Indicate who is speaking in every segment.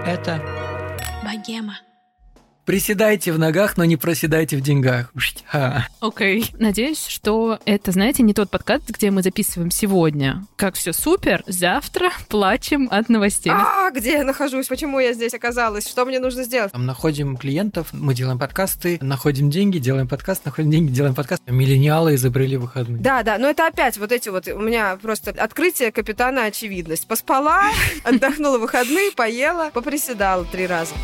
Speaker 1: Это
Speaker 2: Богема.
Speaker 1: приседайте в ногах, но не проседайте в деньгах.
Speaker 2: Окей. Надеюсь, что это, знаете, не тот подкаст, где мы записываем сегодня. Как все супер, завтра плачем от новостей.
Speaker 3: Где я нахожусь? Почему я здесь оказалась? Что мне нужно сделать?
Speaker 1: Там находим клиентов, мы делаем подкасты, находим деньги, делаем подкаст, находим деньги, делаем подкаст. Миллениалы изобрели выходные.
Speaker 3: Да, но это опять вот эти вот, у меня просто открытие капитана очевидность. Поспала, отдохнула в выходные, поела, поприседала 3 раза.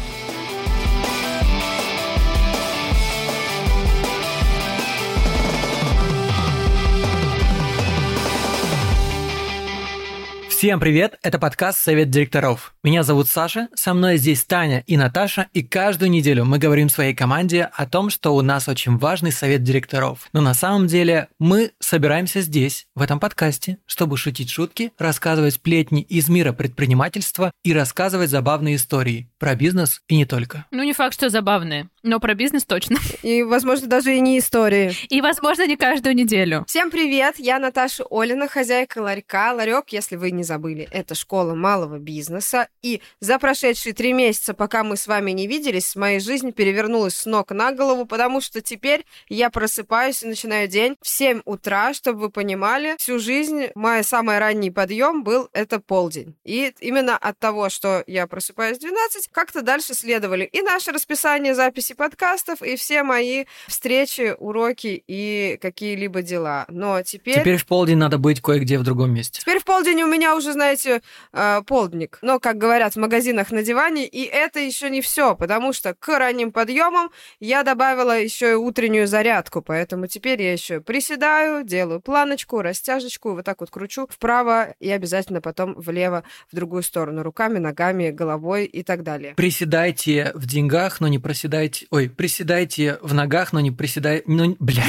Speaker 1: Всем привет, это подкаст «Совет директоров». Меня зовут Саша, со мной здесь Таня и Наташа, и каждую неделю мы говорим своей команде о том, что у нас очень важный совет директоров. Но на самом деле мы собираемся здесь, в этом подкасте, чтобы шутить шутки, рассказывать сплетни из мира предпринимательства и рассказывать забавные истории про бизнес и не только.
Speaker 2: Ну, не факт, что забавные, но про бизнес точно.
Speaker 3: И, возможно, даже и не истории.
Speaker 2: И, возможно, не каждую неделю.
Speaker 3: Всем привет, я Наташа Олина, хозяйка ларька. Ларек, если вы не забыли, это школа малого бизнеса. И за прошедшие 3 месяца, пока мы с вами не виделись, моя жизнь перевернулась с ног на голову, потому что теперь я просыпаюсь и начинаю день в 7 утра, чтобы вы понимали, всю жизнь мой самый ранний подъем был это полдень. И именно от того, что я просыпаюсь в 12, как-то дальше следовали и наше расписание записи подкастов, и все мои встречи, уроки и какие-либо дела. Но
Speaker 1: Теперь в полдень надо быть кое-где в другом месте.
Speaker 3: Теперь в полдень у меня уже, знаете, полдник. Но, как говорят в магазинах, на диване. И это еще не все, потому что к ранним подъемам я добавила еще и утреннюю зарядку. Поэтому теперь я еще приседаю, делаю планочку, растяжечку, вот так вот кручу вправо и обязательно потом влево, в другую сторону, руками, ногами, головой и так далее.
Speaker 1: Приседайте в деньгах, но не проседайте... Ой, приседайте в ногах, но не приседайте... Блядь.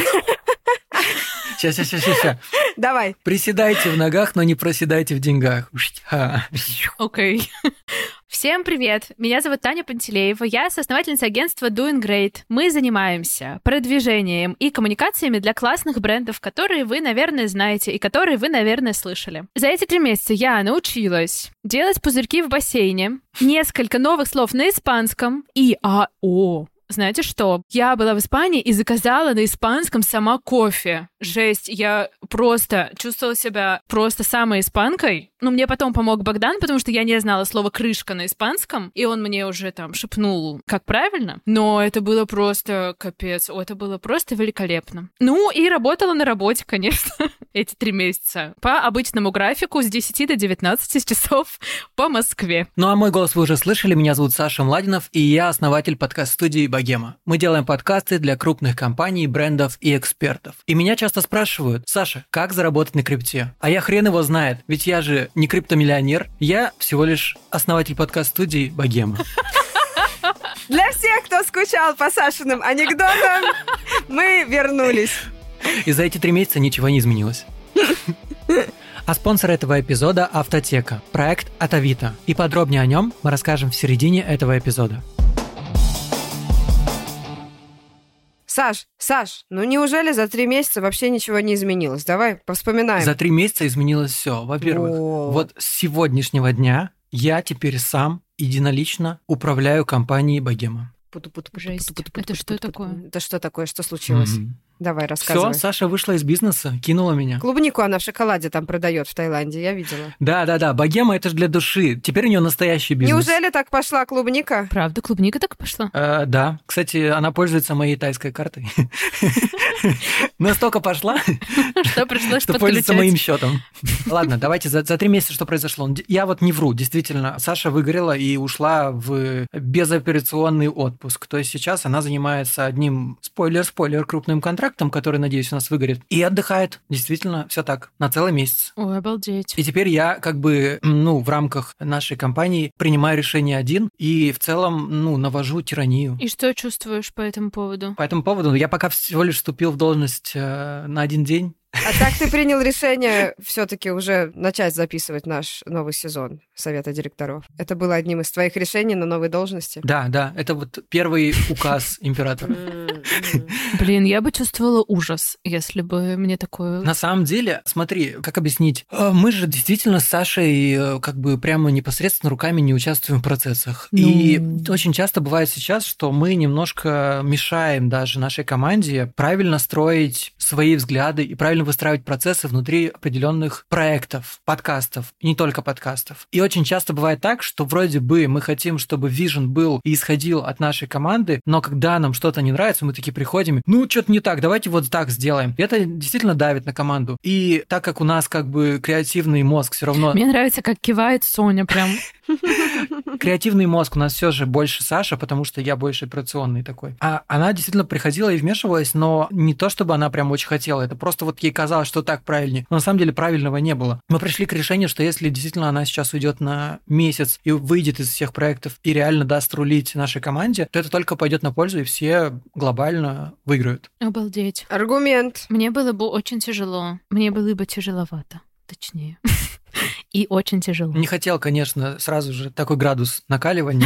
Speaker 1: Сейчас.
Speaker 3: Давай.
Speaker 1: Приседайте в ногах, но не проседайте в деньгах.
Speaker 2: Окей. Всем привет! Меня зовут Таня Пантелеева, я соосновательница агентства Doing Great. Мы занимаемся продвижением и коммуникациями для классных брендов, которые вы, наверное, знаете и которые вы, наверное, слышали. За эти 3 месяца я научилась делать пузырьки в бассейне, несколько новых слов на испанском и знаете что? Я была в Испании и заказала на испанском сама кофе. Жесть, я просто чувствовала себя просто самой испанкой. Ну, мне потом помог Богдан, потому что я не знала слова «крышка» на испанском, и он мне уже там шепнул, как правильно. Но это было просто капец, это было просто великолепно. Ну, и работала на работе, конечно, эти 3 месяца. По обычному графику с 10 до 19 часов по Москве.
Speaker 1: Ну, а мой голос вы уже слышали, меня зовут Саша Младинов, и я основатель подкаст-студии «Богема». Мы делаем подкасты для крупных компаний, брендов и экспертов. И меня часто спрашивают: Саша, как заработать на крипте? А я хрен его знает, ведь я же не криптомиллионер, я всего лишь основатель подкаст-студии «Богема».
Speaker 3: Для всех, кто скучал по Сашиным анекдотам, мы вернулись.
Speaker 1: И за эти 3 месяца ничего не изменилось. А спонсор этого эпизода – Автотека, проект от Авито. И подробнее о нем мы расскажем в середине этого эпизода.
Speaker 3: Саш, ну неужели за 3 месяца вообще ничего не изменилось? Давай повспоминаем.
Speaker 1: За 3 месяца изменилось все. Во-первых, вот с сегодняшнего дня я теперь сам единолично управляю компанией «Богема».
Speaker 2: Жесть, это что такое?
Speaker 3: Это что такое? Что случилось? Давай, рассказывай.
Speaker 1: Все, Саша вышла из бизнеса, кинула меня.
Speaker 3: Клубнику она в шоколаде там продает в Таиланде, я видела.
Speaker 1: Да, «Богема» — это же для души. Теперь у нее настоящий бизнес.
Speaker 3: Неужели так пошла клубника?
Speaker 2: Правда, клубника так пошла?
Speaker 1: Да. Кстати, она пользуется моей тайской картой. Настолько пошла,
Speaker 2: что пришлось
Speaker 1: что пользуется моим счетом. Ладно, давайте за 3 месяца что произошло. Я вот не вру, действительно. Саша выгорела и ушла в безоперационный отпуск. То есть сейчас она занимается одним, спойлер, крупным контрактом, который, надеюсь, у нас выгорит, и отдыхает. Действительно, все так, на целый месяц.
Speaker 2: Ой, обалдеть.
Speaker 1: И теперь я в рамках нашей компании принимаю решение один и в целом, навожу тиранию.
Speaker 2: И что чувствуешь по этому поводу?
Speaker 1: По этому поводу я пока всего лишь вступил в должность на 1 день.
Speaker 3: А так ты принял решение все-таки уже начать записывать наш новый сезон Совета директоров. Это было одним из твоих решений на новой должности?
Speaker 1: Да, это вот первый указ императора.
Speaker 2: Блин, я бы чувствовала ужас, если бы мне такое...
Speaker 1: На самом деле, смотри, как объяснить? Мы же действительно с Сашей как бы прямо непосредственно руками не участвуем в процессах. И очень часто бывает сейчас, что мы немножко мешаем даже нашей команде правильно строить свои взгляды и правильно выстраивать процессы внутри определенных проектов, подкастов, и не только подкастов. И очень часто бывает так, что вроде бы мы хотим, чтобы вижен был и исходил от нашей команды, но когда нам что-то не нравится, мы такие приходим, что-то не так, давайте вот так сделаем. И это действительно давит на команду. И так как у нас как бы креативный мозг все равно...
Speaker 2: Мне нравится, как кивает Соня прям.
Speaker 1: Креативный мозг у нас все же больше Саша, потому что я больше операционный такой. А она действительно приходила и вмешивалась, но не то, чтобы она прям очень хотела. Это просто вот ей казалось, что так правильнее. Но на самом деле правильного не было. Мы пришли к решению, что если действительно она сейчас уйдет на месяц и выйдет из всех проектов и реально даст рулить нашей команде, то это только пойдет на пользу, и все глобально выиграют.
Speaker 2: Обалдеть.
Speaker 3: Аргумент.
Speaker 2: Мне было бы очень тяжело. Мне было бы тяжеловато, точнее. И очень тяжело.
Speaker 1: Не хотел, конечно, сразу же такой градус накаливания.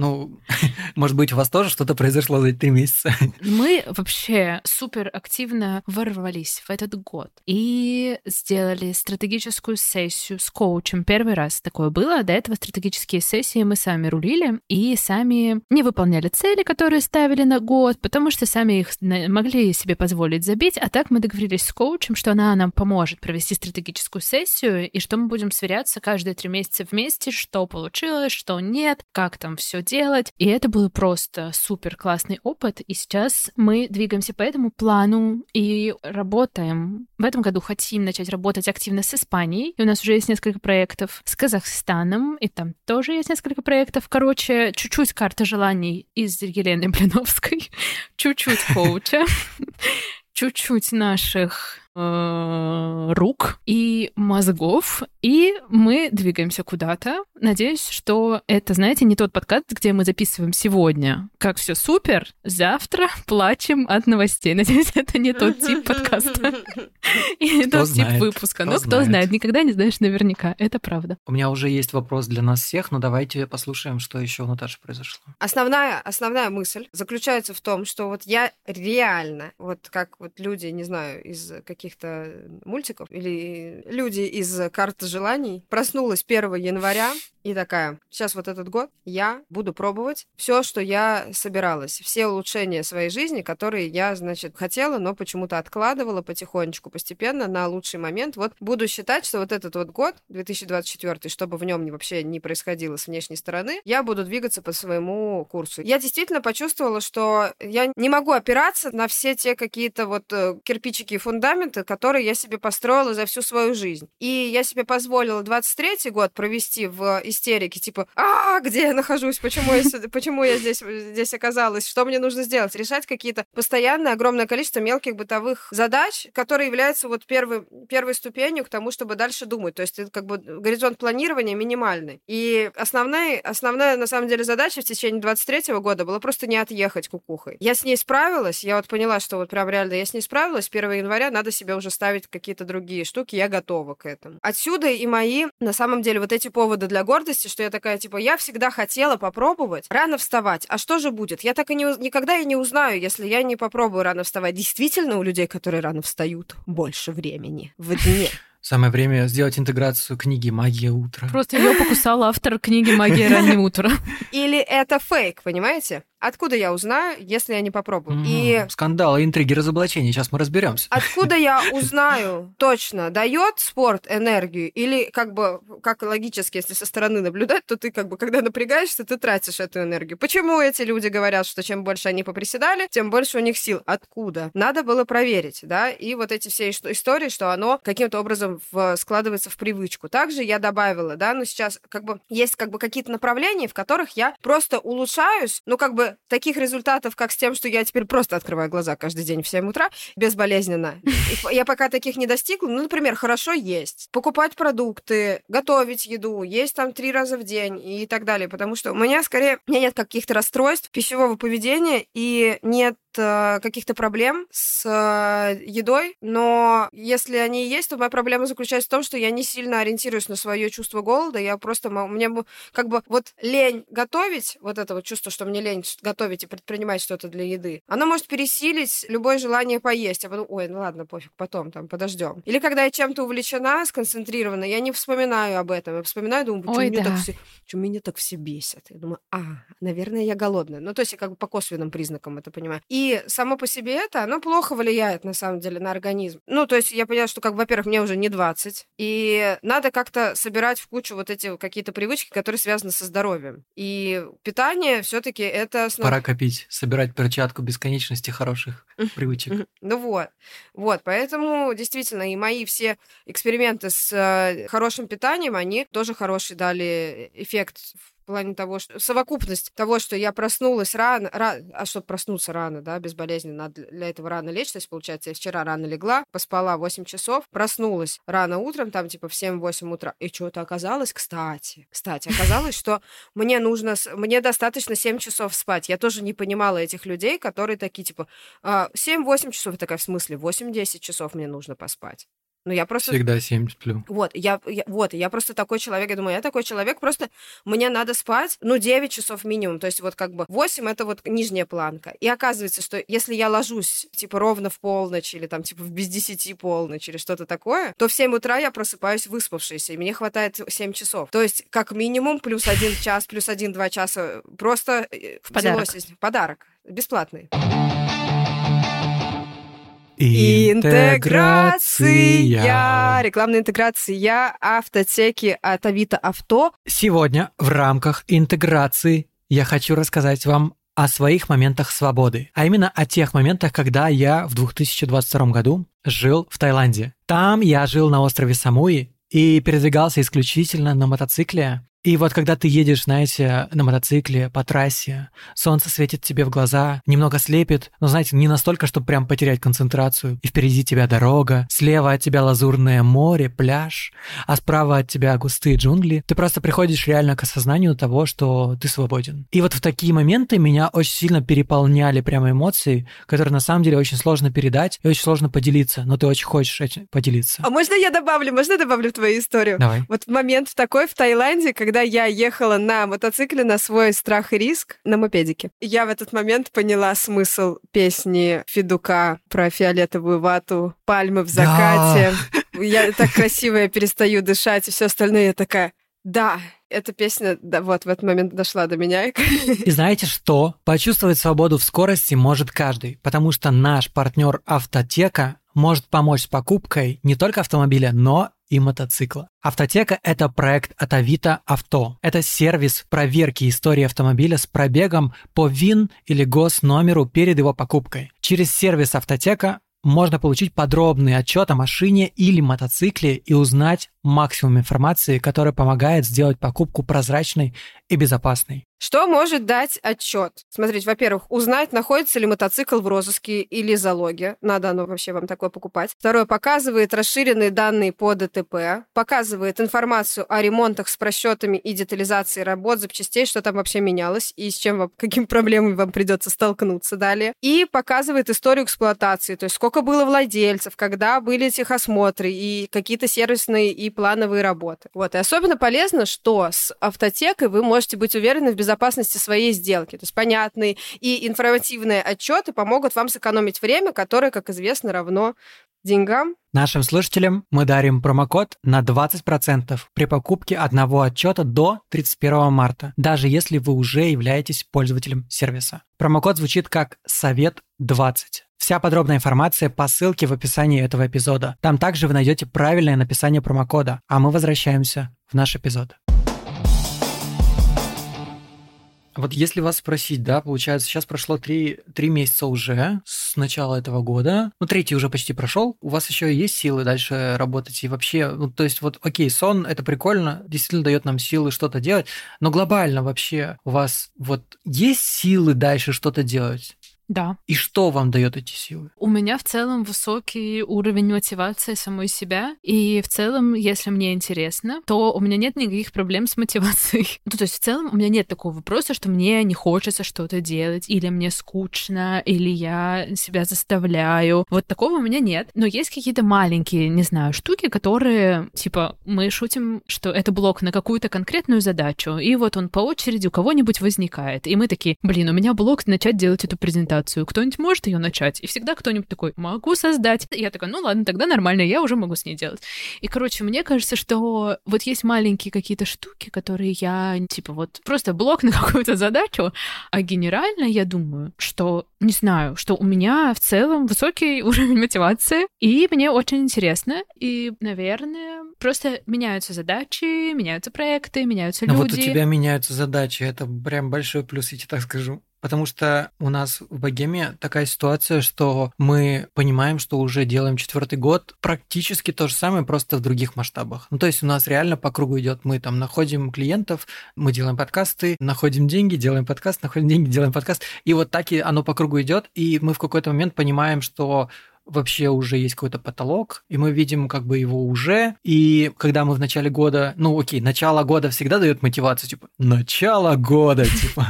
Speaker 1: Может быть, у вас тоже что-то произошло за эти 3 месяца?
Speaker 2: Мы вообще супер активно ворвались в этот год и сделали стратегическую сессию с коучем. Первый раз такое было. До этого стратегические сессии мы сами рулили и сами не выполняли цели, которые ставили на год, потому что сами их могли себе позволить забить. А так мы договорились с коучем, что она нам поможет провести стратегическую сессию и что мы будем сверяться каждые 3 месяца вместе, что получилось, что нет, как там все делать. И это был просто супер классный опыт. И сейчас мы двигаемся по этому плану и работаем. В этом году хотим начать работать активно с Испанией. И у нас уже есть несколько проектов с Казахстаном, и там тоже есть несколько проектов. Короче, чуть-чуть карта желаний из Елены Блиновской, чуть-чуть коуча, чуть-чуть наших рук и мозгов, и мы двигаемся куда-то. Надеюсь, что это, знаете, не тот подкаст, где мы записываем сегодня, как все супер, завтра плачем от новостей. Надеюсь, это не тот тип подкаста и тот тип выпуска. Но кто знает, никогда не знаешь наверняка. Это правда.
Speaker 1: У меня уже есть вопрос для нас всех, но давайте послушаем, что еще у Наташи произошло.
Speaker 3: Основная мысль заключается в том, что вот я реально, вот как вот люди, не знаю, из каких-то мультиков или люди из «Карты желаний», проснулась 1 января и такая: сейчас вот этот год я буду пробовать все, что я собиралась, все улучшения своей жизни, которые я, значит, хотела, но почему-то откладывала потихонечку, постепенно на лучший момент. Вот буду считать, что вот этот вот год, 2024, чтобы в нем вообще не происходило с внешней стороны, я буду двигаться по своему курсу. Я действительно почувствовала, что я не могу опираться на все те какие-то вот кирпичики и фундаменты, которые я себе построила за всю свою жизнь. И я себе позволила 23-й год провести в истерике, типа: где я нахожусь, почему я здесь оказалась, что мне нужно сделать, решать какие-то постоянное огромное количество мелких бытовых задач, которые являются вот первой ступенью к тому, чтобы дальше думать. То есть это как бы горизонт планирования минимальный. И основная на самом деле задача в течение 23-го года была просто не отъехать кукухой. Я с ней справилась, я вот поняла, что вот прям реально я с ней справилась. 1 января надо себе уже ставить какие-то другие штуки, я готова к этому. Отсюда и мои, на самом деле, вот эти поводы для гордости, что я такая, типа, я всегда хотела попробовать рано вставать. А что же будет? Я так и никогда и не узнаю, если я не попробую рано вставать. Действительно, у людей, которые рано встают, больше времени в дне.
Speaker 1: Самое время сделать интеграцию книги «Магия утра».
Speaker 2: Просто ее покусал автор книги «Магия раннего утра».
Speaker 3: Или это фейк, понимаете? Откуда я узнаю, если я не попробую?
Speaker 1: Скандалы, интриги, разоблачения. Сейчас мы разберемся.
Speaker 3: Откуда я узнаю точно, дает спорт энергию или как логически, если со стороны наблюдать, то ты когда напрягаешься, ты тратишь эту энергию. Почему эти люди говорят, что чем больше они поприседали, тем больше у них сил? Откуда? Надо было проверить, да? И вот эти все истории, что оно каким-то образом складывается в привычку. Также я добавила, да, сейчас есть какие-то направления, в которых я просто улучшаюсь, таких результатов, как с тем, что я теперь просто открываю глаза каждый день в 7 утра, безболезненно. Я пока таких не достигла. Например, хорошо есть, покупать продукты, готовить еду, есть там 3 раза в день и так далее. Потому что у меня нет каких-то расстройств пищевого поведения и нет каких-то проблем с едой, но если они есть, то моя проблема заключается в том, что я не сильно ориентируюсь на свое чувство голода, я просто, мне как бы вот лень готовить, вот это вот чувство, что мне лень готовить и предпринимать что-то для еды, оно может пересилить любое желание поесть, а потом, ой, ну ладно, пофиг, потом там подождем. Или когда я чем-то увлечена, сконцентрирована, я не вспоминаю об этом, я вспоминаю, думаю, что меня так все бесит. Я думаю, наверное, я голодная. Ну, то есть я как бы по косвенным признакам это понимаю. И само по себе это, оно плохо влияет, на самом деле, на организм. Ну, то есть я поняла, что, как бы, во-первых, мне уже не 20, и надо как-то собирать в кучу вот эти какие-то привычки, которые связаны со здоровьем. И питание все-таки это...
Speaker 1: Пора копить, собирать перчатку бесконечности хороших привычек.
Speaker 3: Ну вот, поэтому действительно и мои все эксперименты с хорошим питанием, они тоже хороший дали эффект в плане того, что совокупность того, что я проснулась рано, а чтобы проснуться рано, да, безболезненно, надо для этого рано лечь, то есть, получается, я вчера рано легла, поспала 8 часов, проснулась рано утром, там, типа, в 7-8 утра, и что-то оказалось, кстати, оказалось, что мне достаточно 7 часов спать. Я тоже не понимала этих людей, которые такие, типа, 7-8 часов, я такая, в смысле, 8-10 часов мне нужно поспать. Ну, я просто...
Speaker 1: Всегда 7 сплю.
Speaker 3: Я просто такой человек, я думаю, я такой человек, просто мне надо спать, 9 часов минимум, то есть вот как бы 8 — это вот нижняя планка. И оказывается, что если я ложусь, типа, ровно в полночь или там, типа, в без 10 полночь или что-то такое, то в 7 утра я просыпаюсь выспавшейся, и мне хватает 7 часов. То есть как минимум плюс 1 час, плюс 1-2 часа просто...
Speaker 2: В подарок.
Speaker 3: Подарок. Бесплатный.
Speaker 1: Интеграция.
Speaker 3: Рекламная интеграция автотеки от Авито Авто.
Speaker 1: Сегодня в рамках интеграции я хочу рассказать вам о своих моментах свободы, а именно о тех моментах, когда я в 2022 году жил в Таиланде. Там я жил на острове Самуи и передвигался исключительно на мотоцикле. И вот когда ты едешь, знаете, на мотоцикле по трассе, солнце светит тебе в глаза, немного слепит, но, знаете, не настолько, чтобы прям потерять концентрацию. И впереди тебя дорога, слева от тебя лазурное море, пляж, а справа от тебя густые джунгли. Ты просто приходишь реально к осознанию того, что ты свободен. И вот в такие моменты меня очень сильно переполняли прямо эмоции, которые на самом деле очень сложно передать и очень сложно поделиться, но ты очень хочешь этим поделиться.
Speaker 3: А можно я добавлю в твою историю?
Speaker 1: Давай.
Speaker 3: Вот момент такой в Таиланде, когда я ехала на мотоцикле на свой страх и риск на мопедике. Я в этот момент поняла смысл песни Федука про фиолетовую вату, пальмы в закате. Да. Я так красиво, я перестаю дышать, и все остальное. Я такая, да, эта песня, да, вот в этот момент дошла до меня.
Speaker 1: И знаете что? Почувствовать свободу в скорости может каждый, потому что наш партнер Автотека может помочь с покупкой не только автомобиля, но и мотоцикла. Автотека – это проект от Авито Авто. Это сервис проверки истории автомобиля с пробегом по ВИН или госномеру перед его покупкой. Через сервис Автотека можно получить подробный отчет о машине или мотоцикле и узнать максимум информации, которая помогает сделать покупку прозрачной и безопасной.
Speaker 3: Что может дать отчет? Смотрите, во-первых, узнать, находится ли мотоцикл в розыске или залоге. Надо оно вообще вам такое покупать. Второе, показывает расширенные данные по ДТП. Показывает информацию о ремонтах с просчетами и детализацией работ, запчастей, что там вообще менялось и с чем каким проблемами вам придется столкнуться далее. И показывает историю эксплуатации, то есть сколько было владельцев, когда были техосмотры и какие-то сервисные и плановые работы. Вот. И особенно полезно, что с Автотекой вы можете быть уверены в безопасности своей сделки. То есть понятные и информативные отчеты помогут вам сэкономить время, которое, как известно, равно деньгам.
Speaker 1: Нашим слушателям мы дарим промокод на 20% при покупке одного отчета до 31 марта, даже если вы уже являетесь пользователем сервиса. Промокод звучит как «Совет20». Вся подробная информация по ссылке в описании этого эпизода. Там также вы найдете правильное написание промокода, а мы возвращаемся в наш эпизод. Вот если вас спросить, да, получается, сейчас прошло 3 месяца уже с начала этого года, третий уже почти прошел, у вас еще есть силы дальше работать и вообще, то есть вот, окей, сон, это прикольно, действительно дает нам силы что-то делать, но глобально вообще у вас вот есть силы дальше что-то делать?
Speaker 2: Да.
Speaker 1: И что вам дает эти силы?
Speaker 2: У меня в целом высокий уровень мотивации самой себя, и в целом, если мне интересно, то у меня нет никаких проблем с мотивацией. Ну, то есть в целом у меня нет такого вопроса, что мне не хочется что-то делать, или мне скучно, или я себя заставляю. Вот такого у меня нет. Но есть какие-то маленькие, не знаю, штуки, которые, типа, мы шутим, что это блок на какую-то конкретную задачу, и вот он по очереди у кого-нибудь возникает. И мы такие, блин, у меня блок начать делать эту презентацию. Кто-нибудь может ее начать? И всегда кто-нибудь такой, могу создать. И я такая, ну ладно, тогда нормально, я уже могу с ней делать. И, короче, мне кажется, что вот есть маленькие какие-то штуки, которые я, типа, вот просто блок на какую-то задачу, а генерально я думаю, что, не знаю, что у меня в целом высокий уровень мотивации, и мне очень интересно, и, наверное, просто меняются задачи, меняются проекты, меняются люди.
Speaker 1: Но вот у тебя меняются задачи, это прям большой плюс, я тебе так скажу. Потому что у нас в Богеме такая ситуация, что мы понимаем, что уже делаем 4-й год практически то же самое, просто в других масштабах. Ну, то есть у нас реально по кругу идет. Мы там находим клиентов, мы делаем подкасты, находим деньги, делаем подкаст, находим деньги, делаем подкаст. И вот так и оно по кругу идет. И мы в какой-то момент понимаем, что вообще уже есть какой-то потолок, и мы видим как бы его уже. И когда мы в начале года, ну окей, начало года всегда дает мотивацию, типа, начало года, типа,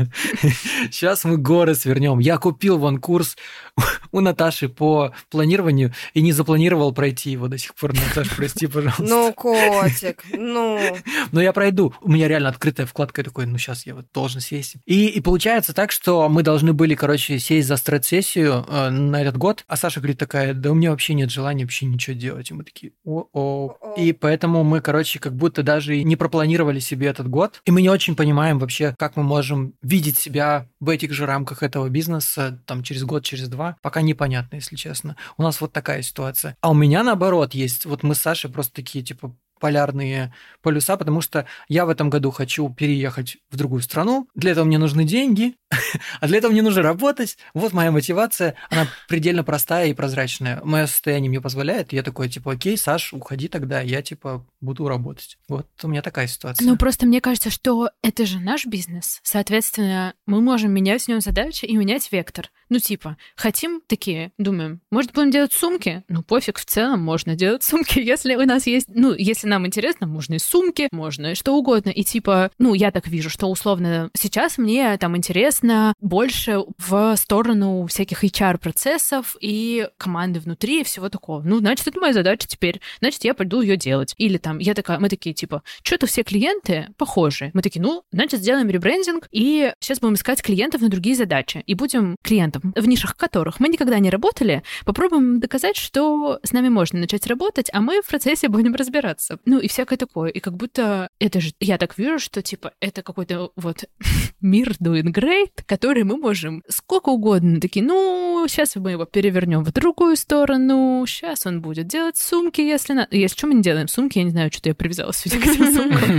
Speaker 1: сейчас мы горы свернем. Я купил вон курс у Наташи по планированию и не запланировал пройти его до сих пор. Наташа, прости, пожалуйста.
Speaker 3: Ну, котик, ну.
Speaker 1: Но я пройду. У меня реально открытая вкладка, я такой, ну сейчас я вот должен сесть. И получается так, что мы должны были, короче, сесть за стресс-сессию на этот год, а Саша говорит такая, да у меня вообще нет желания вообще ничего делать. И мы такие, о-о. И поэтому мы, короче, как будто даже и не пропланировали себе этот год. И мы не очень понимаем вообще, как мы можем видеть себя в этих же рамках этого бизнеса там через год, через два. Пока непонятно, если честно. У нас вот такая ситуация. А у меня наоборот есть. Вот мы с Сашей просто такие, типа, полярные полюса, потому что я в этом году хочу переехать в другую страну. Для этого мне нужны деньги, а для этого мне нужно работать. Вот моя мотивация, она предельно простая и прозрачная. Мое состояние мне позволяет, и я такой, типа, окей, Саш, уходи тогда, я, типа, буду работать. Вот у меня такая ситуация.
Speaker 2: Ну, просто мне кажется, что это же наш бизнес. Соответственно, мы можем менять в нем задачи и менять вектор. Ну, типа, хотим такие, думаем, может, будем делать сумки? Ну, пофиг, в целом можно делать сумки, если у нас есть... Ну, если нам интересно, можно и сумки, можно и что угодно. И типа, ну, я так вижу, что условно сейчас мне там интересно больше в сторону всяких HR-процессов и команды внутри и всего такого. Ну, значит, это моя задача теперь. Значит, я пойду ее делать. Или там, мы такие, типа, что-то все клиенты похожи. Мы такие, ну, значит, сделаем ребрендинг, и сейчас будем искать клиентов на другие задачи. И будем клиентам, в нишах которых мы никогда не работали, попробуем доказать, что с нами можно начать работать, а мы в процессе будем разбираться. Ну, и всякое такое. И как будто это же... Я так вижу, что, типа, это какой-то вот мир doing great, который мы можем сколько угодно такие, ну, сейчас мы его перевернем в другую сторону, сейчас он будет делать сумки, если надо. Если что мы не делаем сумки, я не знаю, что-то я привязалась к этим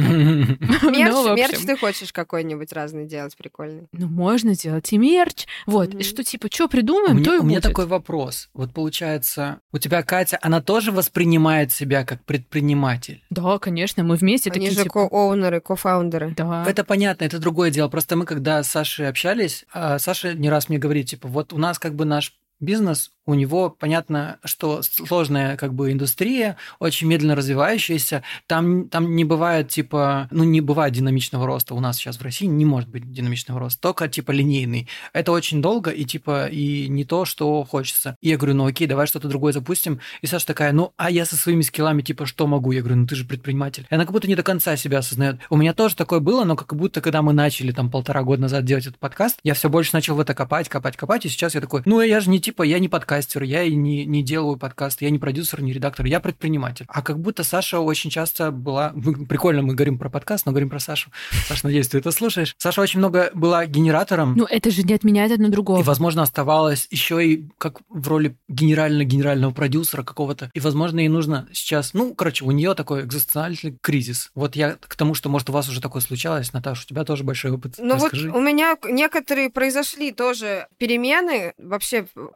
Speaker 2: сумкам.
Speaker 3: Мерч ты хочешь какой-нибудь разный делать, прикольный?
Speaker 2: Ну, можно делать и мерч. Вот, и что, типа, что придумаем, то и будет.
Speaker 1: У меня такой вопрос. Вот получается, у тебя Катя, она тоже воспринимает себя как предприниматель?
Speaker 2: Да, конечно, мы вместе
Speaker 3: Они
Speaker 2: такие,
Speaker 3: же
Speaker 2: типа...
Speaker 3: ко-оунеры, кофаундеры.
Speaker 2: Да.
Speaker 1: Это понятно, это другое дело. Просто мы, когда с Сашей общались, Саша не раз мне говорит, типа, вот у нас как бы наш бизнес, у него понятно, что сложная как бы индустрия, очень медленно развивающаяся, там не бывает типа, ну не бывает динамичного роста, у нас сейчас в России не может быть динамичного роста, только типа линейный. Это очень долго и типа и не то, что хочется. И я говорю, ну окей, давай что-то другое запустим. И Саша такая, ну а я со своими скиллами типа что могу? Я говорю, ну ты же предприниматель. И она как будто не до конца себя осознает. У меня тоже такое было, но как будто когда мы начали там 1,5 года назад делать этот подкаст, я все больше начал в это копать, и сейчас я такой, ну я же не типа, я не подкастер, я и не делаю подкаст, я не продюсер, не редактор, я предприниматель. А как будто Саша очень часто была... Прикольно, мы говорим про подкаст, но говорим про Сашу. Саша, надеюсь, ты это слушаешь. Саша очень много была генератором.
Speaker 2: Ну, это же не отменяет одно другого.
Speaker 1: И, возможно, оставалась еще и как в роли генерального продюсера какого-то. И, возможно, ей нужно сейчас... Ну, короче, у нее такой экзистенциальный кризис. Вот я к тому, что, может, у вас уже такое случалось. Наташа, у тебя тоже большой опыт.
Speaker 3: Ну,
Speaker 1: расскажи.
Speaker 3: вот у меня некоторые произошли тоже перемены. Вообще,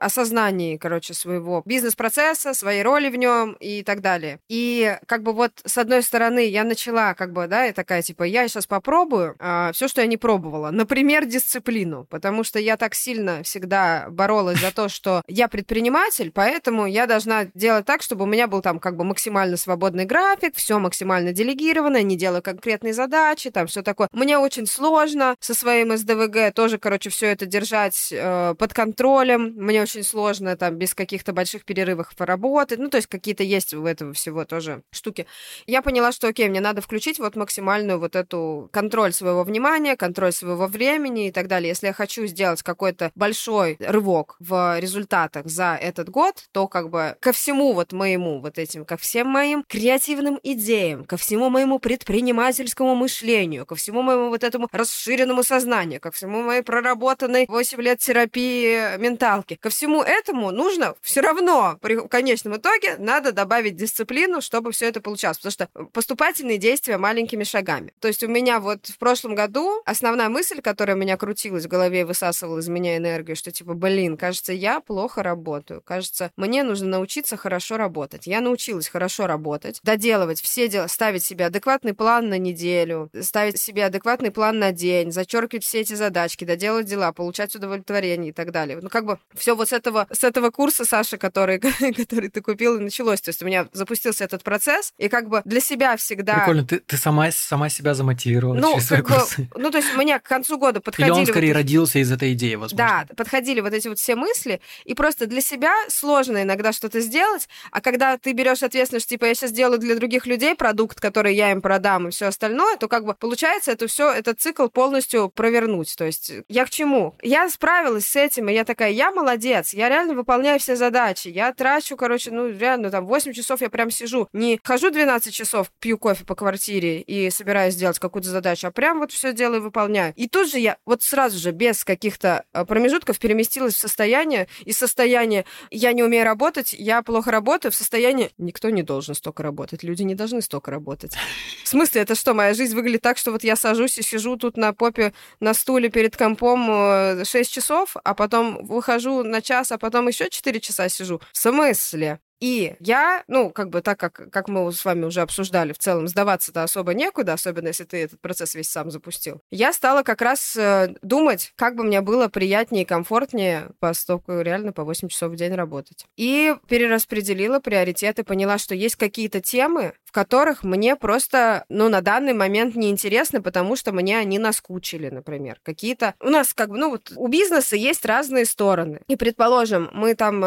Speaker 3: осознании, своего бизнес-процесса, своей роли в нем и так далее. И вот с одной стороны я начала я такая, я сейчас попробую все, что я не пробовала. Например, дисциплину, потому что я так сильно всегда боролась за то, что я предприниматель, поэтому я должна делать так, чтобы у меня был там максимально свободный график, все максимально делегировано, не делаю конкретные задачи, там все такое. Мне очень сложно со своим СДВГ тоже, все это держать под контролем. Мне очень сложно там без каких-то больших перерывов поработать. То есть какие-то есть у этого всего тоже штуки. Я поняла, что окей, мне надо включить максимальную эту контроль своего внимания, контроль своего времени и так далее. Если я хочу сделать какой-то большой рывок в результатах за этот год, то ко всему моему ко всем моим креативным идеям, ко всему моему предпринимательскому мышлению, ко всему моему этому расширенному сознанию, ко всему моей проработанной 8 лет терапии менталки, ко всему этому нужно все равно при конечном итоге надо добавить дисциплину, чтобы все это получалось, потому что поступательные действия маленькими шагами. То есть у меня в прошлом году основная мысль, которая у меня крутилась в голове и высасывала из меня энергию, что кажется, я плохо работаю, кажется, мне нужно научиться хорошо работать. Я научилась хорошо работать, доделывать все дела, ставить себе адекватный план на неделю, ставить себе адекватный план на день, зачеркивать все эти задачки, доделать дела, получать удовлетворение и так далее. Все с этого курса, Саша, который ты купил, и началось. То есть у меня запустился этот процесс, и для себя всегда...
Speaker 1: Прикольно, ты сама себя замотивировала через свои курсы.
Speaker 3: То есть у меня к концу года подходили...
Speaker 1: Или он скорее родился из этой идеи, возможно.
Speaker 3: Да, подходили эти все мысли, и просто для себя сложно иногда что-то сделать, а когда ты берешь ответственность, я сейчас делаю для других людей продукт, который я им продам, и все остальное, то получается этот цикл полностью провернуть. То есть я к чему? Я справилась с этим, и я такая, я молодец, я реально выполняю все задачи, я трачу, реально 8 часов я прям сижу, не хожу 12 часов, пью кофе по квартире и собираюсь сделать какую-то задачу, а прям все делаю и выполняю. И тут же я сразу же без каких-то промежутков переместилась в состояние, из состояния я не умею работать, я плохо работаю, в состояние никто не должен столько работать, люди не должны столько работать. В смысле, это что, моя жизнь выглядит так, что я сажусь и сижу тут на попе на стуле перед компом 6 часов, а потом выхожу на час, а потом еще 4 часа сижу? В смысле? И я, так как мы с вами уже обсуждали, в целом сдаваться-то особо некуда, особенно если ты этот процесс весь сам запустил. Я стала как раз думать, как бы мне было приятнее и комфортнее реально по 8 часов в день работать. И перераспределила приоритеты, поняла, что есть какие-то темы, в которых мне просто, на данный момент неинтересно, потому что мне они наскучили, например. Какие-то... У нас у бизнеса есть разные стороны. И, предположим, мы там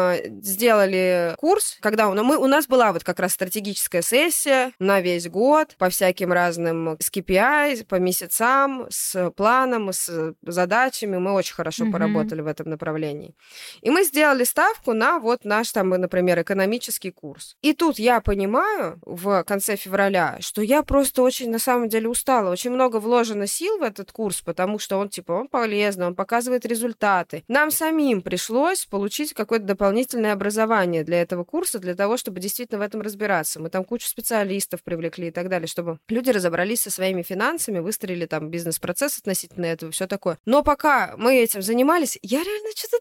Speaker 3: сделали курс, когда у нас была как раз стратегическая сессия на весь год по всяким разным с KPI, по месяцам, с планом, с задачами. Мы очень хорошо поработали в этом направлении. И мы сделали ставку на наш, например, экономический курс. И тут я понимаю в конце февраля, что я просто очень, на самом деле, устала. Очень много вложено сил в этот курс, потому что он полезный, он показывает результаты. Нам самим пришлось получить какое-то дополнительное образование для этого курса, для того, чтобы действительно в этом разбираться. Мы там кучу специалистов привлекли и так далее, чтобы люди разобрались со своими финансами, выстроили бизнес-процесс относительно этого, все такое. Но пока мы этим занимались, я реально что-то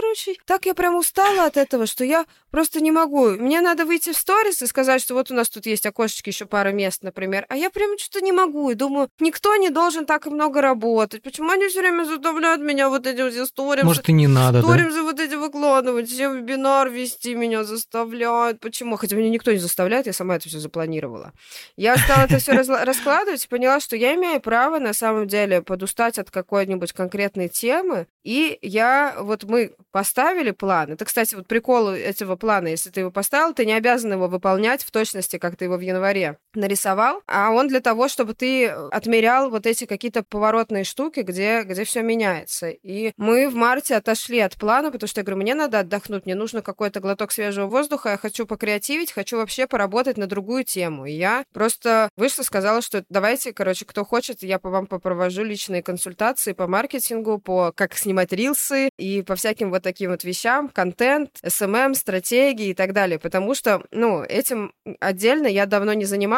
Speaker 3: так я прям устала от этого, что я просто не могу. Мне надо выйти в сторис и сказать, что у нас тут есть окошечки, еще пара мест, например, а я прям что-то не могу. И думаю, никто не должен так и много работать. Почему они все время заставляют меня эти сторимсы?
Speaker 1: Может, и не надо,
Speaker 3: сторимсы эти выкладывать, все вебинар вести меня заставляют. Почему? Хотя меня никто не заставляет, я сама это все запланировала. Я стала это все раскладывать и поняла, что я имею право, на самом деле, подустать от какой-нибудь конкретной темы. И мы поставили план. Это, кстати, прикол этого плана. Если ты его поставил, ты не обязан его выполнять в точности, как ты его в январе нарисовал, а он для того, чтобы ты отмерял эти какие-то поворотные штуки, где все меняется. И мы в марте отошли от плана, потому что я говорю, мне надо отдохнуть, мне нужно какой-то глоток свежего воздуха, я хочу покреативить, хочу вообще поработать на другую тему. И я просто вышла, сказала, что давайте, кто хочет, я вам попровожу личные консультации по маркетингу, по как снимать рилсы и по всяким таким вещам, контент, SMM, стратегии и так далее, потому что, этим отдельно я давно не занималась,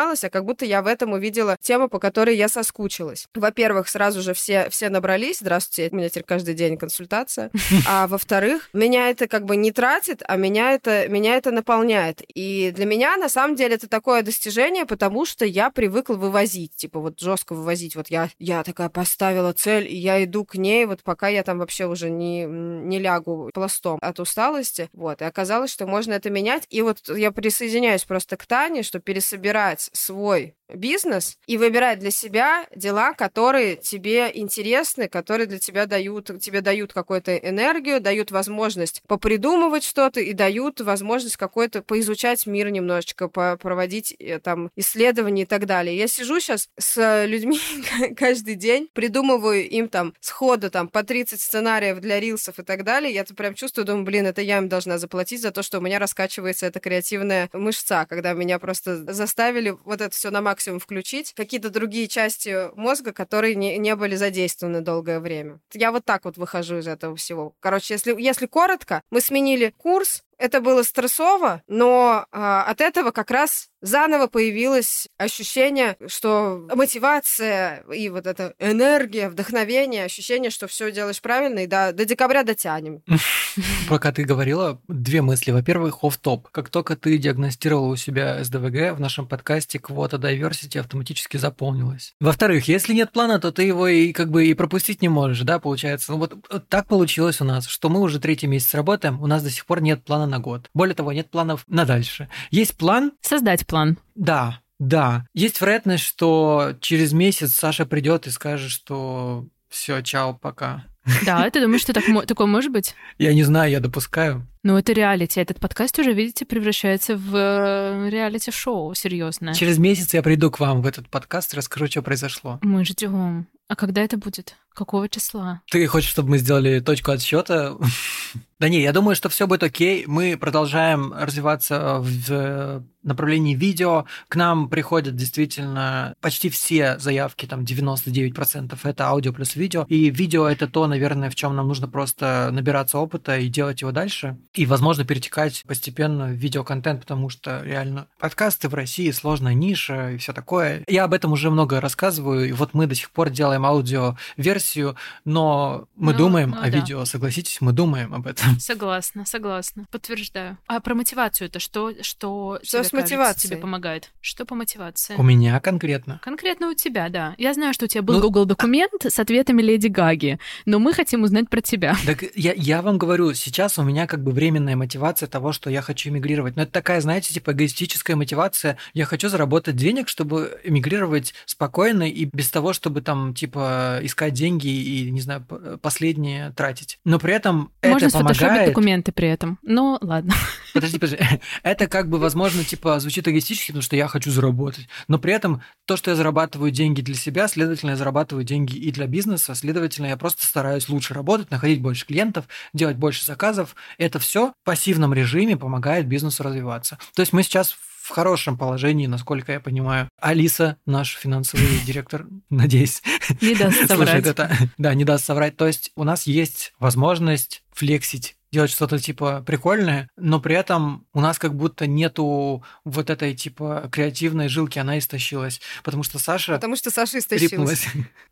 Speaker 3: занималась, а как будто я в этом увидела тему, по которой я соскучилась. Во-первых, сразу же все набрались. Здравствуйте, у меня теперь каждый день консультация. А во-вторых, меня это как бы не тратит, а меня это наполняет. И для меня, на самом деле, это такое достижение, потому что я привыкла вывозить, типа вот жестко вывозить. Вот я такая поставила цель, и я иду к ней, вот пока я там вообще уже не лягу пластом от усталости. Вот. И оказалось, что можно это менять. И вот я присоединяюсь просто к Тане, что пересобирать свой бизнес и выбирать для себя дела, которые тебе интересны, которые для тебя тебе дают какую-то энергию, дают возможность попридумывать что-то и дают возможность какой-то поизучать мир немножечко, проводить там исследования и так далее. Я сижу сейчас с людьми каждый день, придумываю им там сходу там по 30 сценариев для рилсов и так далее. Я прям чувствую, думаю, блин, это я им должна заплатить за то, что у меня раскачивается эта креативная мышца, когда меня просто заставили вот это все на максимум включить, какие-то другие части мозга, которые не были задействованы долгое время. Я вот так вот выхожу из этого всего. Короче, если коротко, мы сменили курс, это было стрессово, но от этого как раз заново появилось ощущение, что мотивация и вот эта энергия, вдохновение, ощущение, что все делаешь правильно, и до декабря дотянем.
Speaker 1: Пока ты говорила, две мысли. Во-первых, офф-топ. Как только ты диагностировала у себя СДВГ, в нашем подкасте квота diversity автоматически заполнилась. Во-вторых, если нет плана, то ты его и как бы и пропустить не можешь, да, получается. Ну вот так получилось у нас, что мы уже 3-й месяц работаем, у нас до сих пор нет плана на год. Более того, нет планов на дальше. Есть план...
Speaker 2: Создать план.
Speaker 1: Да. Есть вероятность, что через месяц Саша придет и скажет, что все, чао, пока.
Speaker 2: Да, ты думаешь, что такое может быть?
Speaker 1: Я не знаю, я допускаю.
Speaker 2: Ну, это реалити. Этот подкаст уже, видите, превращается в реалити-шоу, серьезно.
Speaker 1: Через месяц я приду к вам в этот подкаст и расскажу, что произошло.
Speaker 2: Мы ждем. А когда это будет? Какого числа?
Speaker 1: Ты хочешь, чтобы мы сделали точку отсчета? Да не, я думаю, что все будет окей. Мы продолжаем развиваться в направлении видео. К нам приходят действительно почти все заявки, там 99% это аудио плюс видео. И видео это то, наверное, в чем нам нужно просто набираться опыта и делать его дальше. И, возможно, перетекать постепенно в видеоконтент, потому что реально подкасты в России сложная ниша и все такое. Я об этом уже много рассказываю. И вот мы до сих пор делаем аудиоверсию, но мы думаем о видео, согласитесь, мы думаем об этом.
Speaker 2: Согласна, подтверждаю. А про мотивацию-то что
Speaker 3: с мотивацией
Speaker 2: тебе помогает? Что по мотивации?
Speaker 1: У меня конкретно.
Speaker 2: Конкретно у тебя, да. Я знаю, что у тебя был Google документ с ответами Леди Гаги, но мы хотим узнать про тебя.
Speaker 1: Так я вам говорю, сейчас у меня как бы временная мотивация того, что я хочу эмигрировать. Но это такая, знаете, типа эгоистическая мотивация. Я хочу заработать денег, чтобы эмигрировать спокойно и без того, чтобы там типа искать деньги и, не знаю, последние тратить. Но при этом
Speaker 2: можно
Speaker 1: это помогает.
Speaker 2: сфотошопить документы при этом. Ну, ладно.
Speaker 1: Подожди. Это как бы, возможно, типа звучит эгоистически, потому что я хочу заработать. Но при этом то, что я зарабатываю деньги для себя, следовательно, я зарабатываю деньги и для бизнеса, следовательно, я просто стараюсь лучше работать, находить больше клиентов, делать больше заказов. Это все в пассивном режиме помогает бизнесу развиваться. То есть мы сейчас в хорошем положении, насколько я понимаю. Алиса, наш финансовый директор, надеюсь,
Speaker 2: не даст соврать.
Speaker 1: Да, не даст соврать. То есть у нас есть возможность флексить, делать что-то типа прикольное, но при этом у нас как будто нету вот этой типа креативной жилки, она истощилась, потому что Саша
Speaker 3: истощилась.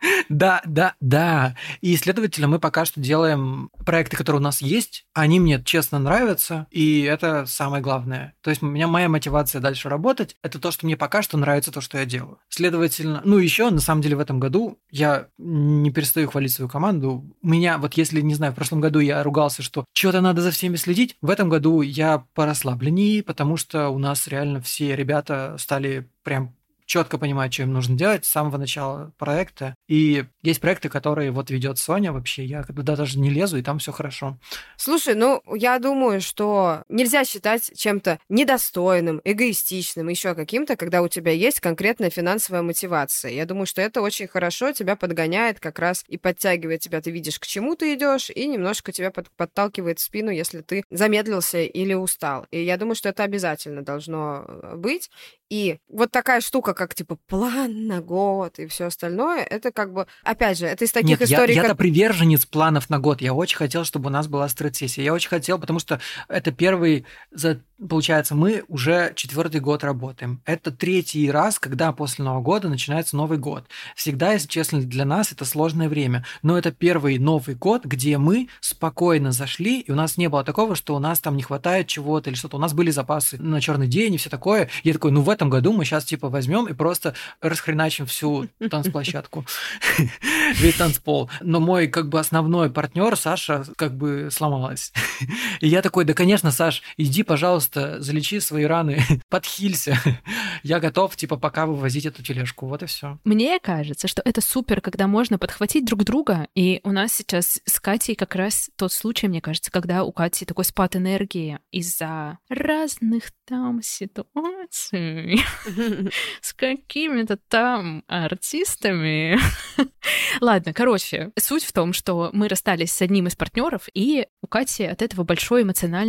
Speaker 1: Да. И, следовательно, мы пока что делаем проекты, которые у нас есть, они мне честно нравятся, и это самое главное. То есть моя мотивация дальше работать, это то, что мне пока что нравится, то, что я делаю. Следовательно, еще на самом деле в этом году я не перестаю хвалить свою команду. У меня, вот если, не знаю, в прошлом году я ругался, что что-то надо за всеми следить. В этом году я порасслабленнее, потому что у нас реально все ребята стали прям четко понимать, что им нужно делать с самого начала проекта. И есть проекты, которые вот ведет Соня вообще. Я туда даже не лезу, и там все хорошо.
Speaker 3: Слушай, я думаю, что нельзя считать чем-то недостойным, эгоистичным, еще каким-то, когда у тебя есть конкретная финансовая мотивация. Я думаю, что это очень хорошо тебя подгоняет как раз и подтягивает тебя. Ты видишь, к чему ты идешь, и немножко тебя подталкивает в спину, если ты замедлился или устал. И я думаю, что это обязательно должно быть. И вот такая штука, как типа план на год и все остальное, это как бы, опять же, это из таких историй.
Speaker 1: Я-то приверженец планов на год. Я очень хотел, чтобы у нас была стрит-сессия. Я очень хотел, потому что это первый за получается, мы уже 4-й год работаем. Это 3-й раз, когда после Нового года начинается Новый год. Всегда, если честно, для нас это сложное время. Но это первый Новый год, где мы спокойно зашли, и у нас не было такого, что у нас там не хватает чего-то или что-то. У нас были запасы на черный день и все такое. Я такой, в этом году мы сейчас типа возьмем и просто расхреначим всю танцплощадку, весь танцпол. Но мой как бы основной партнер Саша как бы сломалась. И я такой, да, конечно, Саш, иди, пожалуйста, залечи свои раны, подхилься. Я готов, типа, пока вывозить эту тележку. Вот и все.
Speaker 2: Мне кажется, что это супер, когда можно подхватить друг друга. И у нас сейчас с Катей как раз тот случай, мне кажется, когда у Кати такой спад энергии из-за разных там ситуаций с какими-то там артистами. Ладно, короче, суть в том, что мы расстались с одним из партнеров, и у Кати от этого большой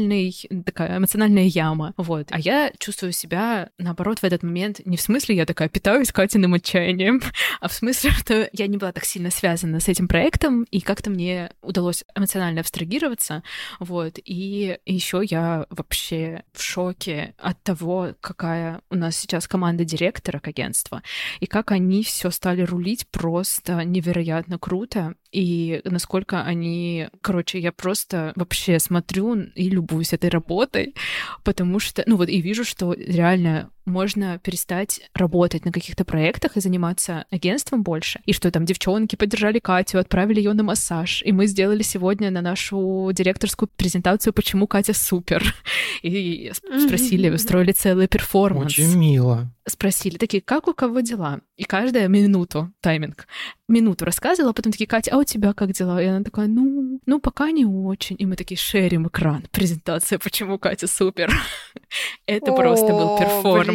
Speaker 2: такая эмоциональная яма. Вот. А я чувствую себя, наоборот, в этот момент не в смысле я такая питаюсь Катиным отчаянием, а в смысле, что я не была так сильно связана с этим проектом, и как-то мне удалось эмоционально абстрагироваться. Вот. И еще я вообще в шоке от того, какая у нас сейчас команда директорок агентства, и как они все стали рулить просто невероятно круто, и насколько они... Короче, я просто вообще смотрю и любуюсь этой работой, потому что, и вижу, что реально можно перестать работать на каких-то проектах и заниматься агентством больше. И что там девчонки поддержали Катю, отправили ее на массаж. И мы сделали сегодня на нашу директорскую презентацию, почему Катя супер. И спросили, устроили целый перформанс.
Speaker 1: Очень мило.
Speaker 2: Спросили такие, как у кого дела? И каждая минуту рассказывала, а потом такие, Катя, а у тебя как дела? И она такая, пока не очень. И мы такие, шерим экран. Презентация, почему Катя супер. Это просто был перформанс.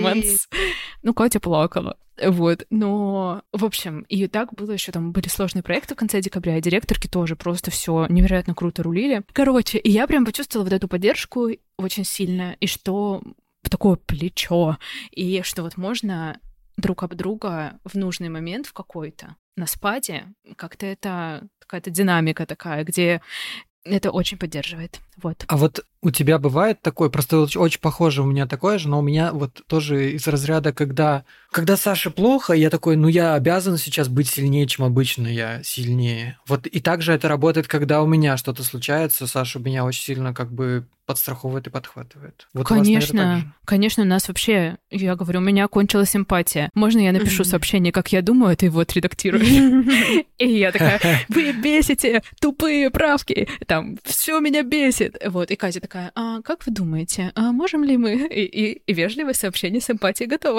Speaker 2: Катя плакала. Вот, но, в общем, и так было еще, там были сложные проекты в конце декабря, и директорки тоже просто все невероятно круто рулили. Короче, и я прям почувствовала вот эту поддержку очень сильно, и что такое плечо, и что вот можно друг об друга в нужный момент в какой-то на спаде, как-то это какая-то динамика такая, где это очень поддерживает. Вот.
Speaker 1: А вот у тебя бывает такое, просто очень похоже у меня такое же, но у меня вот тоже из разряда, когда Саше плохо, я такой, я обязан сейчас быть сильнее, чем обычно я сильнее. Вот и также это работает, когда у меня что-то случается, Саша меня очень сильно как бы подстраховывает и подхватывает. Вот
Speaker 2: конечно, у нас вообще, я говорю, у меня кончилась эмпатия. Можно я напишу сообщение, как я думаю, а ты его отредактируешь? И я такая, вы бесите, тупые правки, там, все меня бесит. Вот, и Катя такая, а как вы думаете, а можем ли мы? И вежливое сообщение с эмпатией готово.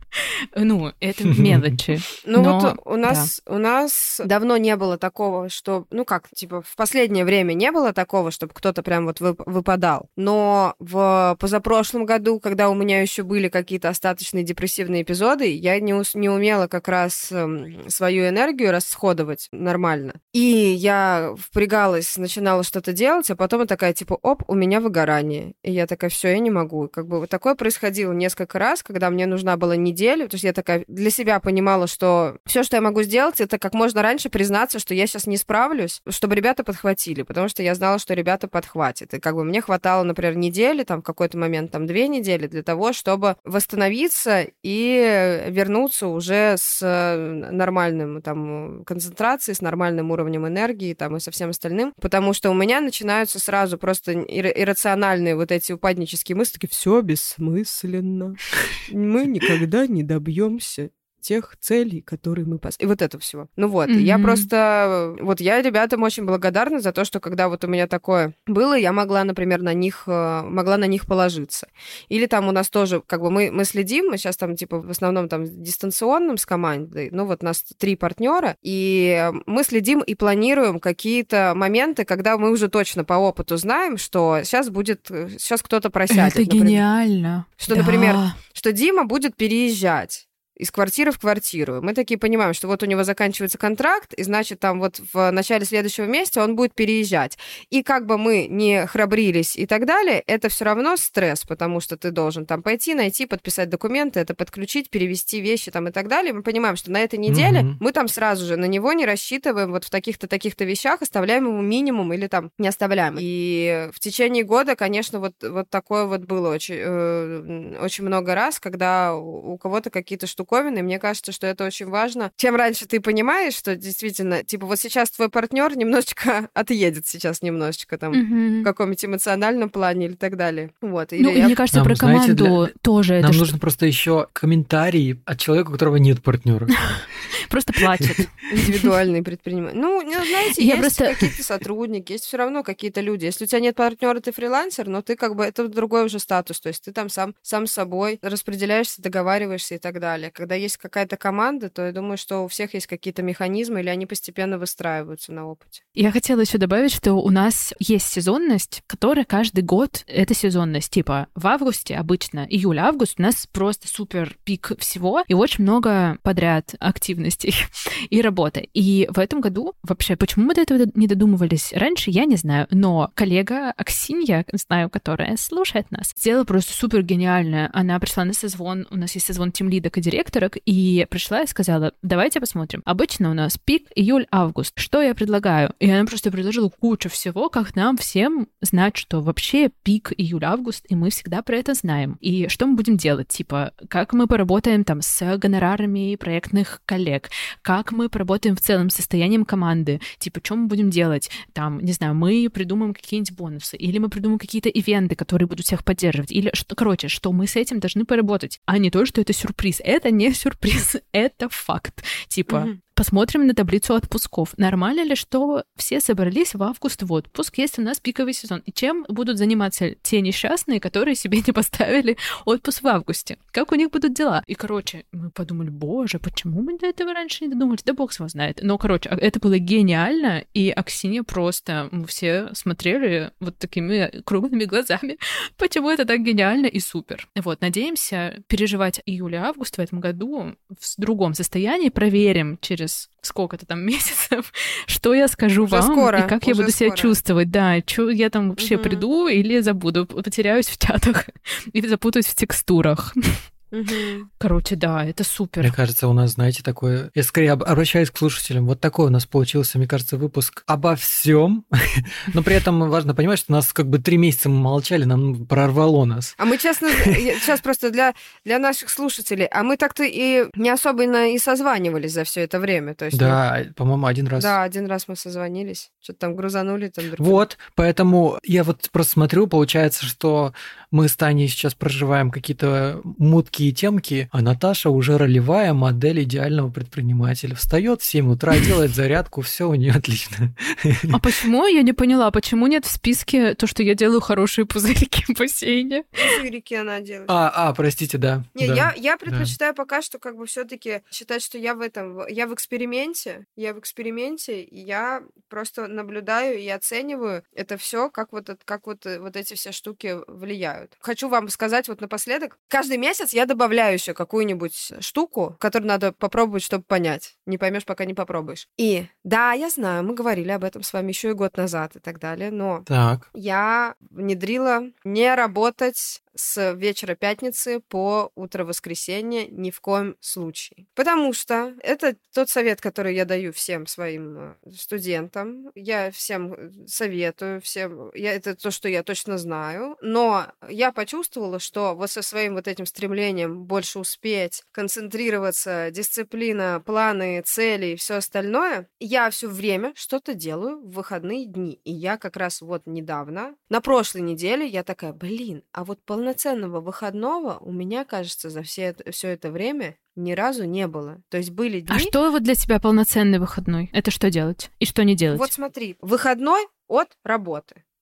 Speaker 2: Это мелочи.
Speaker 3: Вот у нас давно не было такого, что, в последнее время не было такого, чтобы кто-то прям вот выпадал. Но в позапрошлом году, когда у меня еще были какие-то остаточные депрессивные эпизоды, я не умела как раз свою энергию расходовать нормально. И я впрягалась, начинала что-то делать, а потом я такая, у меня выгорание. И я такая, все, я не могу. Как бы вот такое происходило несколько раз, когда мне нужна была неделю, потому что я такая для себя понимала, что все, что я могу сделать, это как можно раньше признаться, что я сейчас не справлюсь, чтобы ребята подхватили, потому что я знала, что ребята подхватят. И как бы мне хватало, например, недели, там в какой-то момент, 2 недели для того, чтобы восстановиться и вернуться уже с нормальным концентрацией, с нормальным уровнем энергии и со всем остальным, потому что у меня начинаются сразу просто иррациональные вот эти упаднические мысли, такие, все бессмысленно, мы никогда не добьемся тех целей, которые мы поставили. И вот это всего. Я просто... я ребятам очень благодарна за то, что когда вот у меня такое было, я могла, например, на них положиться. Или там у нас тоже, как бы мы следим, мы сейчас в основном дистанционным с командой, нас 3 партнера, и мы следим и планируем какие-то моменты, когда мы уже точно по опыту знаем, что сейчас кто-то просядет.
Speaker 2: Это гениально.
Speaker 3: Что, например, что Дима будет переезжать. из квартиры в квартиру. Мы такие понимаем, что вот у него заканчивается контракт, и значит, там вот в начале следующего месяца он будет переезжать. И как бы мы не храбрились и так далее, это все равно стресс, потому что ты должен там пойти, найти, подписать документы, это подключить, перевести вещи там и так далее. Мы понимаем, что на этой неделе мы там сразу же на него не рассчитываем, вот в таких-то вещах оставляем ему минимум или там не оставляем. И в течение года, конечно, вот такое вот было очень много раз, когда у кого-то какие-то штуковины, и мне кажется, что это очень важно. Чем раньше ты понимаешь, что действительно, типа, вот сейчас твой партнер немножечко отъедет сейчас немножечко там в каком-нибудь эмоциональном плане или так далее. Вот.
Speaker 2: Ну, и мне кажется, про команду тоже
Speaker 1: нам нужно просто еще комментарий от человека, у которого нет партнера.
Speaker 2: Просто плачет.
Speaker 3: Индивидуальный предприниматель. Ну, знаете, есть какие-то сотрудники, есть все равно какие-то люди. Если у тебя нет партнера, ты фрилансер, но ты как бы, это другой уже статус, то есть ты там сам с собой распределяешься, договариваешься и так далее. Когда есть какая-то команда, то я думаю, что у всех есть какие-то механизмы, или они постепенно выстраиваются на опыте.
Speaker 2: Я хотела еще добавить, что у нас есть сезонность, которая каждый год, это сезонность, типа в августе обычно, июль-август у нас просто супер пик всего, и очень много подряд активностей и работы. И в этом году вообще, почему мы до этого не додумывались раньше, я не знаю, но коллега Аксинья, знаю, которая слушает нас, сделала просто супер гениальное. Она пришла на созвон, у нас есть созвон тимлидок и директорок, и пришла и сказала, давайте посмотрим. Обычно у нас пик июль-август. Что я предлагаю? И она просто предложила кучу всего, как нам всем знать, что вообще пик июль-август, и мы всегда про это знаем. И что мы будем делать? Типа, как мы поработаем там с гонорарами проектных коллег, как мы поработаем в целом с состоянием команды, типа, что мы будем делать? Там, не знаю, мы придумаем какие-нибудь бонусы, или мы придумаем какие-то ивенты, которые будут всех поддерживать, или что, короче, что мы с этим должны поработать, а не то, что это сюрприз. Это не сюрприз, это факт. Типа, посмотрим на таблицу отпусков. Нормально ли, что все собрались в август в отпуск, если у нас пиковый сезон? И чем будут заниматься те несчастные, которые себе не поставили отпуск в августе? Как у них будут дела? И, короче, мы подумали, боже, почему мы до этого раньше не додумались? Да бог его знает. Но, короче, это было гениально, и Аксинья просто... Мы все смотрели вот такими круглыми глазами, почему это так гениально и супер. Вот, надеемся переживать июль-август в этом году в другом состоянии. Проверим через сколько-то там месяцев, что я скажу уже вам, скоро, и как я буду себя чувствовать. Да, что я там вообще приду или забуду, потеряюсь в чатах или запутаюсь в текстурах. Короче, да, это супер.
Speaker 1: Мне кажется, у нас, знаете, такое... Я скорее обращаюсь к слушателям. Вот такой у нас получился, мне кажется, выпуск обо всем. Но при этом важно понимать, что у нас как бы 3 месяца мы молчали, нам прорвало нас.
Speaker 3: А мы, честно, сейчас просто для наших слушателей, а мы так-то и не особенно и созванивались за все это время. То есть,
Speaker 1: да, по-моему, один раз.
Speaker 3: Да, один раз мы созвонились. Что-то там грузанули. Там
Speaker 1: вот, поэтому я вот просто смотрю, получается, что мы с Таней сейчас проживаем какие-то мутки и темки, а Наташа уже ролевая модель идеального предпринимателя. Встает в 7 утра, делает зарядку, все у нее отлично.
Speaker 2: А почему, я не поняла, почему нет в списке то, что я делаю хорошие пузырики в бассейне?
Speaker 3: Пузырики она делает.
Speaker 1: Простите, да.
Speaker 3: Не, да, я предпочитаю пока что как бы все-таки считать, что я в эксперименте, и я просто наблюдаю и оцениваю это все, как вот эти все штуки влияют. Хочу вам сказать вот напоследок, каждый месяц я добавляю еще какую-нибудь штуку, которую надо попробовать, чтобы понять. Не поймешь, пока не попробуешь. И да, я знаю, мы говорили об этом с вами еще и год назад и так далее, но я внедрила не работать с вечера пятницы по утро воскресенья ни в коем случае. Потому что это тот совет, который я даю всем своим студентам. Я всем советую, это то, что я точно знаю. Но я почувствовала, что вот со своим вот этим стремлением больше успеть, концентрироваться, дисциплина, планы, цели и все остальное, я все время что-то делаю в выходные дни. И я как раз вот недавно, на прошлой неделе, я такая, а вот полноценного выходного у меня, кажется, за все это время ни разу не было. То есть были дни...
Speaker 2: А что вот для тебя полноценный выходной? Это что делать? И что не делать?
Speaker 3: Вот смотри, выходной от работы.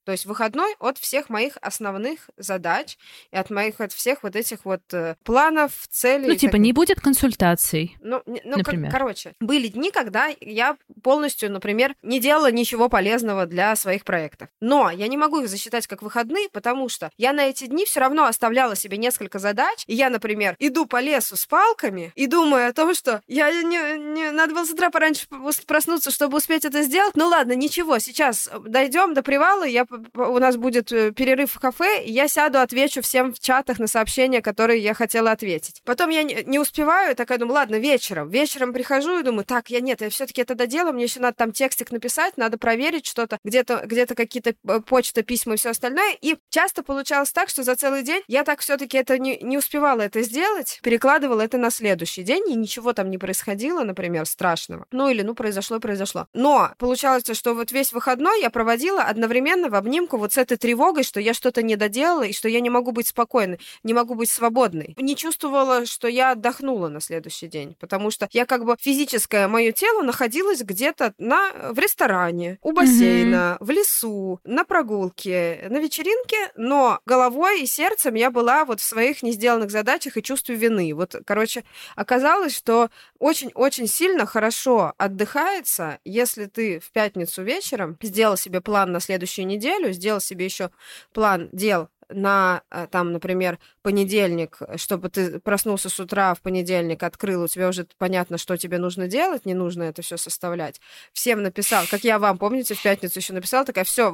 Speaker 3: То есть выходной от всех моих основных задач и от всех вот этих вот планов, целей.
Speaker 2: Ну, типа, не будет консультаций,
Speaker 3: например. Короче, были дни, когда я полностью, например, не делала ничего полезного для своих проектов. Но я не могу их засчитать как выходные, потому что я на эти дни все равно оставляла себе несколько задач. И я, например, иду по лесу с палками и думаю о том, что надо было с утра пораньше проснуться, чтобы успеть это сделать. Ну ладно, ничего, сейчас дойдем до привала, у нас будет перерыв в кафе, и я сяду, отвечу всем в чатах на сообщения, которые я хотела ответить. Потом я не успеваю, и такая думаю, ладно, вечером. Вечером прихожу и думаю, так, я все-таки это доделаю, мне еще надо там текстик написать, надо проверить что-то, где-то какие-то почта, письма и все остальное. И часто получалось так, что за целый день я так все-таки это не успевала это сделать, перекладывала это на следующий день, и ничего там не происходило, например, страшного. Произошло. Но получалось, что вот весь выходной я проводила одновременно в обнимку вот с этой тревогой, что я что-то не доделала, и что я не могу быть спокойной, не могу быть свободной. Не чувствовала, что я отдохнула на следующий день, потому что я физическое мое тело находилось где-то в ресторане, у бассейна, в лесу, на прогулке, на вечеринке, но головой и сердцем я была вот в своих не сделанных задачах и чувстве вины. Вот, оказалось, что очень-очень сильно хорошо отдыхается, если ты в пятницу вечером сделал себе план на следующую неделю, сделал себе еще план дел на, там, например, понедельник, чтобы ты проснулся с утра в понедельник, открыл, у тебя уже понятно, что тебе нужно делать, не нужно это все составлять. Всем написал, как я вам, помните, в пятницу еще написала, такая, все,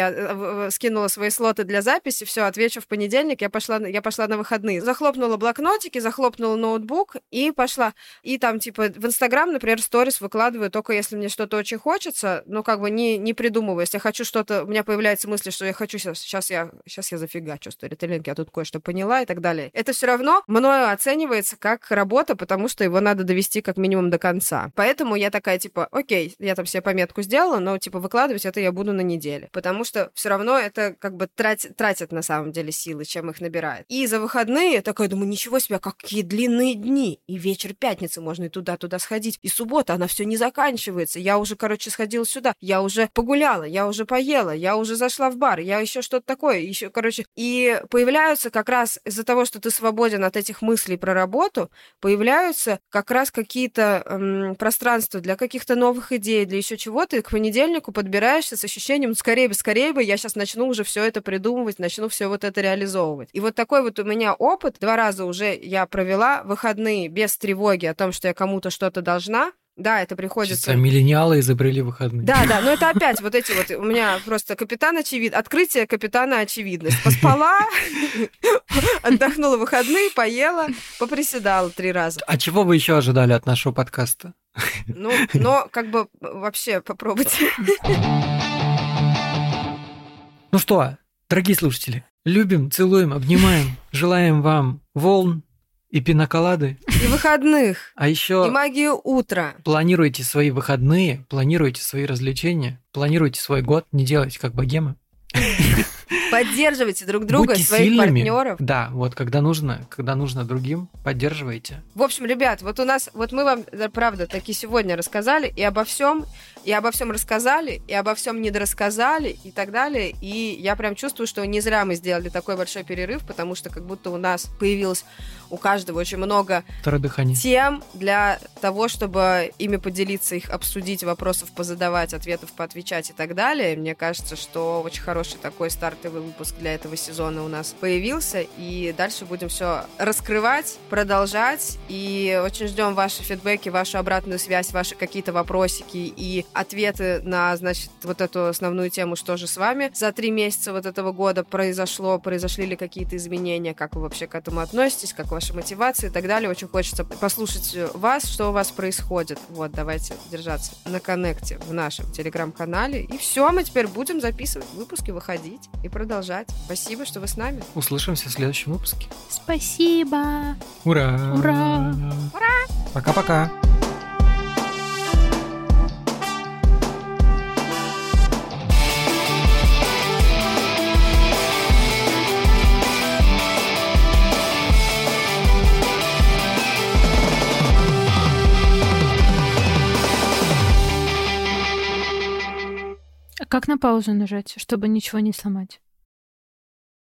Speaker 3: я скинула свои слоты для записи, все, отвечу в понедельник, я пошла на выходные. Захлопнула блокнотики, захлопнула ноутбук и пошла. И там, в Инстаграм, например, сторис выкладываю только если мне что-то очень хочется, не придумываю. Если я хочу что-то, у меня появляется мысль, что я хочу сейчас я зафигачу сторителлинг, я тут кое-что поняла и так далее. Это все равно мною оценивается как работа, потому что его надо довести как минимум до конца. Поэтому я такая, окей, я там себе пометку сделала, но, выкладывать это я буду на неделе. Потому что все равно это тратит на самом деле силы, чем их набирает. И за выходные я такая думаю, ничего себе, какие длинные дни. И вечер пятницы можно и туда сходить. И суббота, она все не заканчивается. Я уже, сходила сюда. Я уже погуляла, я уже поела, я уже зашла в бар, я еще что-то такое, еще, И появляются как раз из-за того, что ты свободен от этих мыслей про работу, появляются как раз какие-то пространства для каких-то новых идей, для еще чего-то, и к понедельнику подбираешься с ощущением, скорее бы, я сейчас начну уже все это придумывать, начну все вот это реализовывать. И вот такой вот у меня опыт. 2 раза уже я провела выходные без тревоги о том, что я кому-то что-то должна. Да, это приходится...
Speaker 1: Чисто миллениалы изобрели выходные.
Speaker 3: Да, но это опять вот эти вот... У меня просто открытие капитана очевидность. Поспала, отдохнула выходные, поела, поприседала 3 раза.
Speaker 1: А чего вы еще ожидали от нашего подкаста?
Speaker 3: Но вообще попробуйте.
Speaker 1: Ну что, дорогие слушатели, любим, целуем, обнимаем, желаем вам волн и пиноколады.
Speaker 3: И выходных.
Speaker 1: А еще...
Speaker 3: И магию утра.
Speaker 1: Планируйте свои выходные, планируйте свои развлечения, планируйте свой год, не делайте как богема.
Speaker 3: Поддерживайте друг друга,
Speaker 1: будьте
Speaker 3: своих
Speaker 1: сильными.
Speaker 3: Партнеров.
Speaker 1: Да, вот когда нужно другим, поддерживайте.
Speaker 3: В общем, ребят, мы вам, правда, таки сегодня рассказали и обо всем рассказали, и обо всем недорассказали и так далее. И я прям чувствую, что не зря мы сделали такой большой перерыв, потому что как будто у нас появилось у каждого очень много тем для того, чтобы ими поделиться, их обсудить, вопросов позадавать, ответов поотвечать и так далее. Мне кажется, что очень хороший такой стартовый выпуск для этого сезона у нас появился, и дальше будем все раскрывать, продолжать, и очень ждем ваши фидбэки, вашу обратную связь, ваши какие-то вопросики и ответы на, вот эту основную тему, что же с вами за 3 месяца вот этого года произошли ли какие-то изменения, как вы вообще к этому относитесь, как ваша мотивация и так далее. Очень хочется послушать вас, что у вас происходит. Вот, давайте держаться на коннекте в нашем телеграм-канале, и все, мы теперь будем записывать выпуски, выходить и продолжать. Спасибо, что вы с нами.
Speaker 1: Услышимся в следующем выпуске.
Speaker 2: Спасибо.
Speaker 1: Ура!
Speaker 2: Ура!
Speaker 3: Ура!
Speaker 1: Пока-пока.
Speaker 2: Как как на паузу нажать, чтобы ничего не сломать?